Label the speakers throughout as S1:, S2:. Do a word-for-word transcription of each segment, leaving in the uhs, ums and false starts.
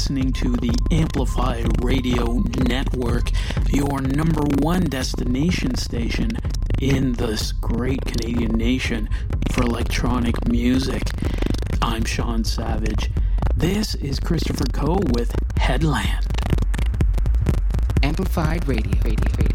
S1: listening to the Amplified Radio Network, your number one destination station in this great Canadian nation for electronic music. I'm Sean Savage. This is Christopher Coe with Headland.
S2: Amplified Radio. Radio. Radio.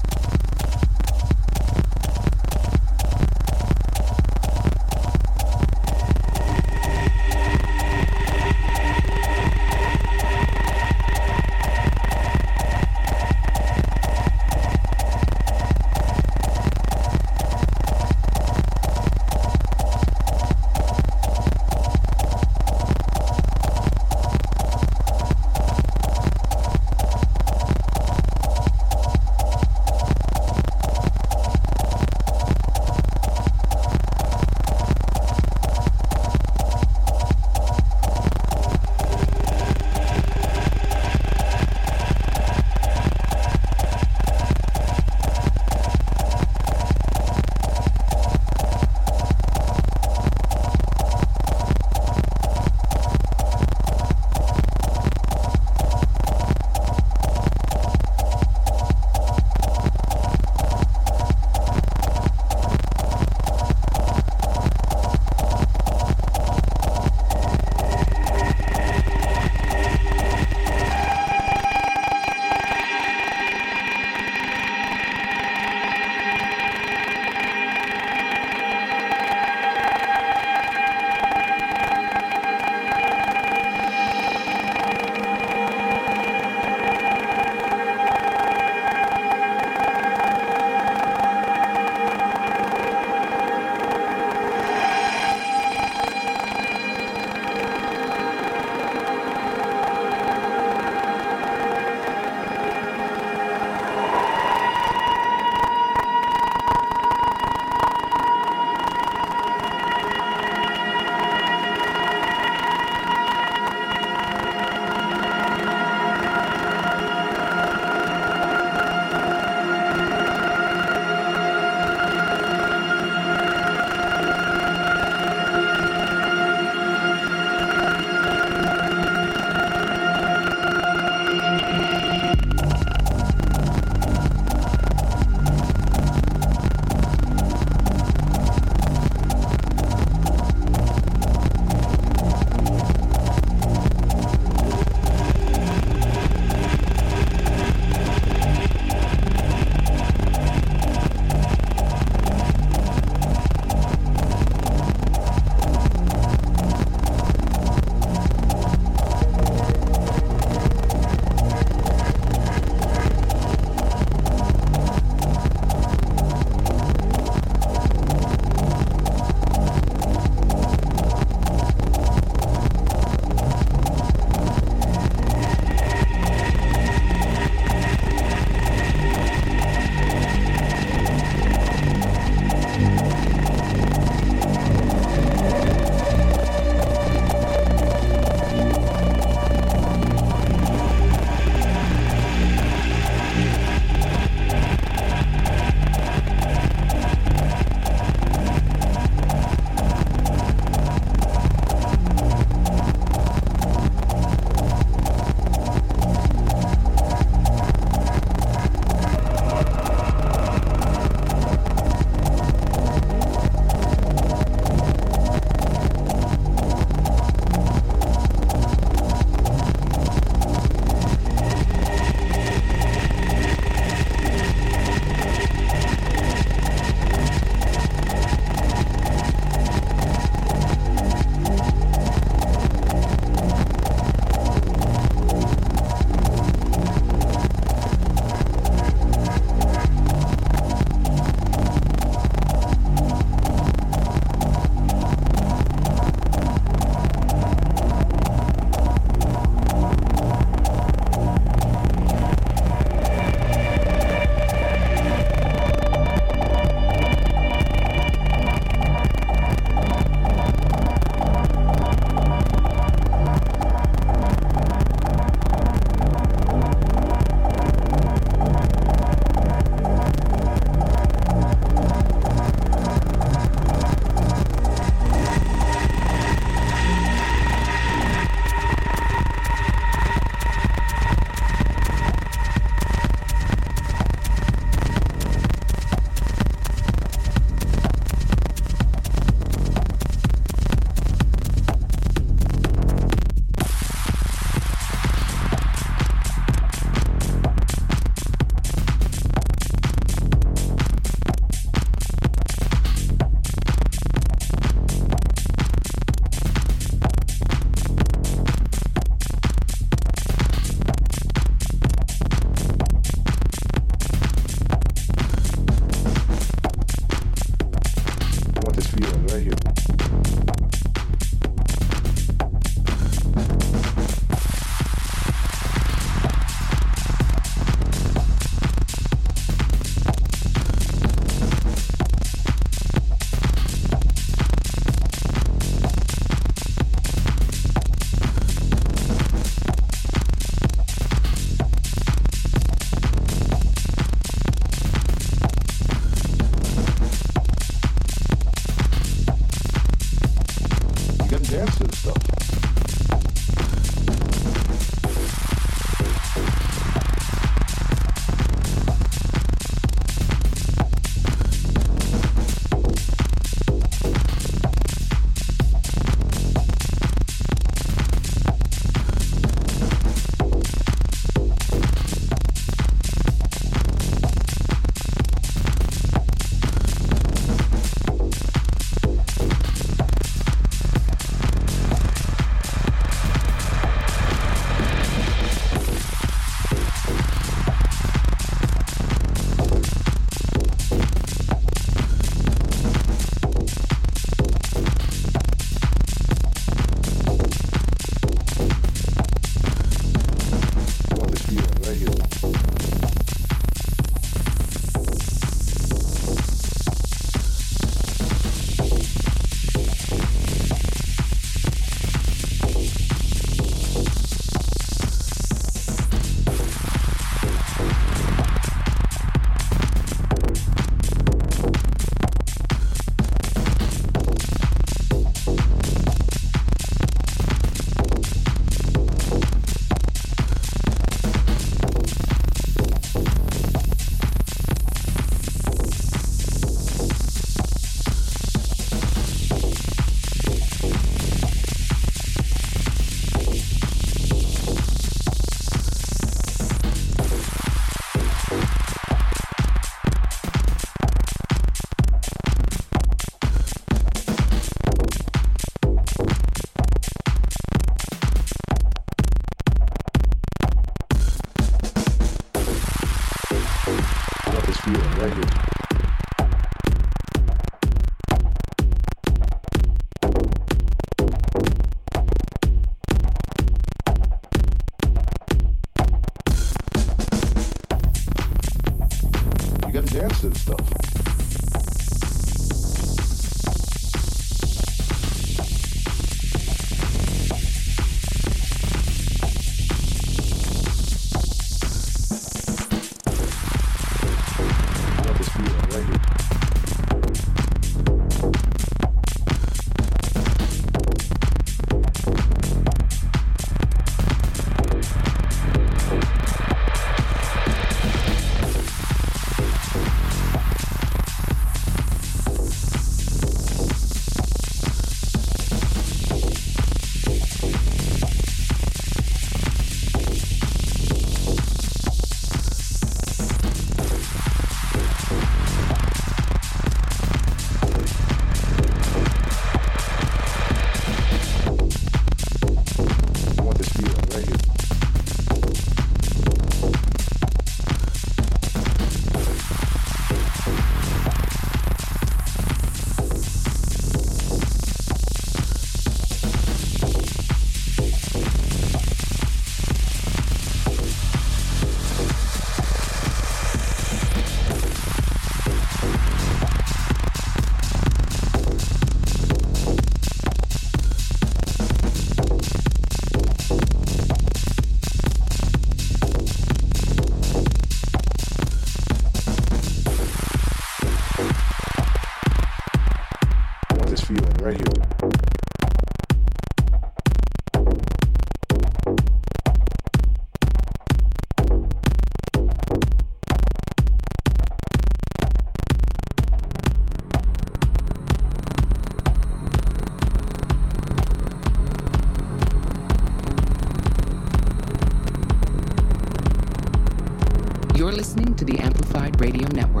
S2: You're listening to the Amplified Radio Network.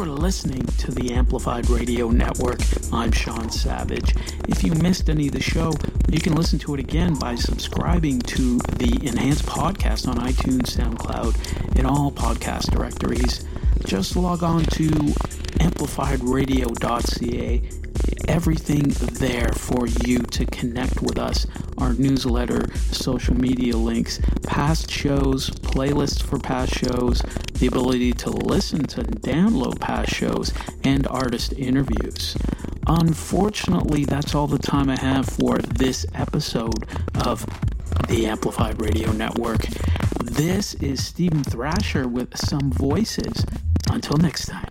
S1: You're listening to the Amplified Radio Network. I'm Sean Savage. If you missed any of the show, you can listen to it again by subscribing to the Enhanced Podcast on iTunes, SoundCloud, and all podcast directories. Just log on to amplified radio dot c a. Everything there for you to connect with us. Our newsletter, social media links, past shows, playlists for past shows, the ability to listen to and download past shows, and artist interviews. Unfortunately, that's all the time I have for this episode of the Amplified Radio Network. This is Stephen Thrasher with some voices. Until next time.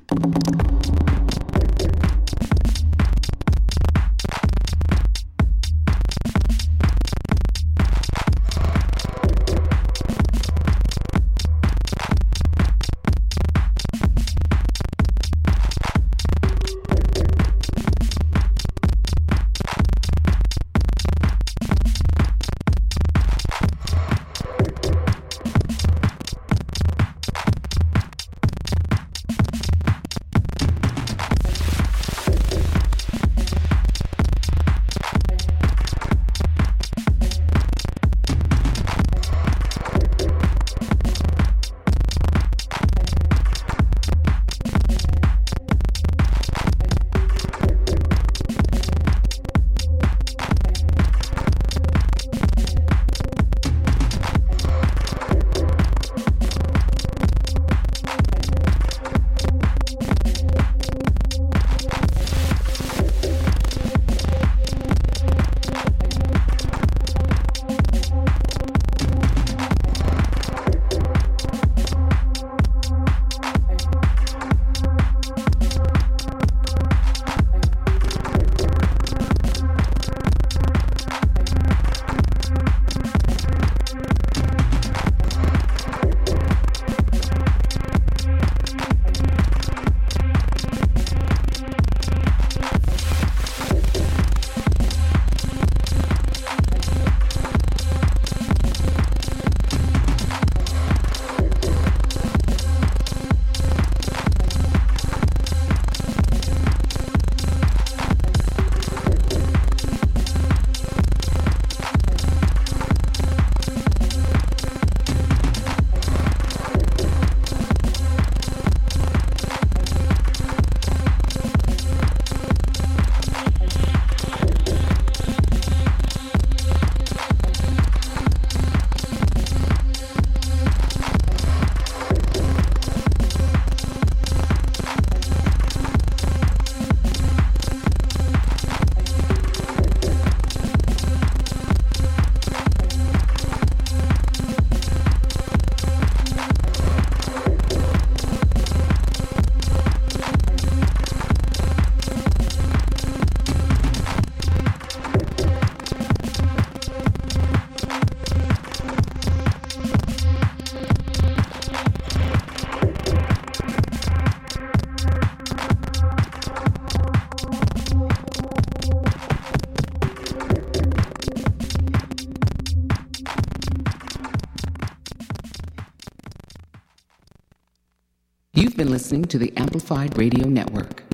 S2: You've been listening to the Amplified Radio Network.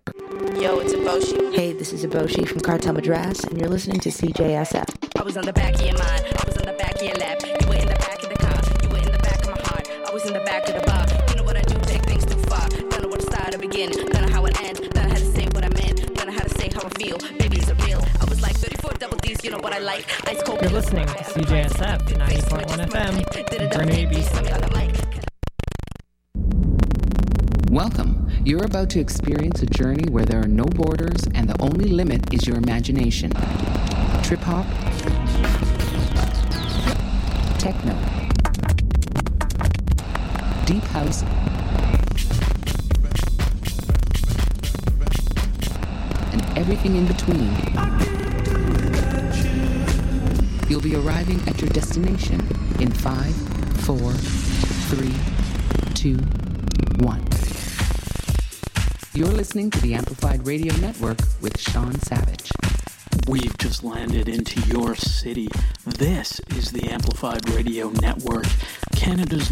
S3: Yo, it's Eboshi.
S4: Hey, this is Eboshi from Cartel Madras, and you're listening to C J S F.
S3: I was on the back of your mind. I was on the back of your lap. You were in the back of the car. You were in the back of my heart. I was in the back of the bar. You know what I do? Take things too far. Don't know where to start or begin. Don't know how it ends. Don't know how to say what I meant. Don't know how to say how I feel. Baby, is it real? I was like thirty-four double D's. You know what I like? Ice cold.
S5: You're listening to C J S F ninety point one F M. Grenade B C.
S2: Welcome. You're about to experience a journey where there are no borders and the only limit is your imagination. Trip hop, techno, deep house, and everything in between. You'll be arriving at your destination in five, four, three, two, one. You're listening to the Amplified Radio Network with Sean Savage.
S1: We've just landed into your city. This is the Amplified Radio Network, Canada's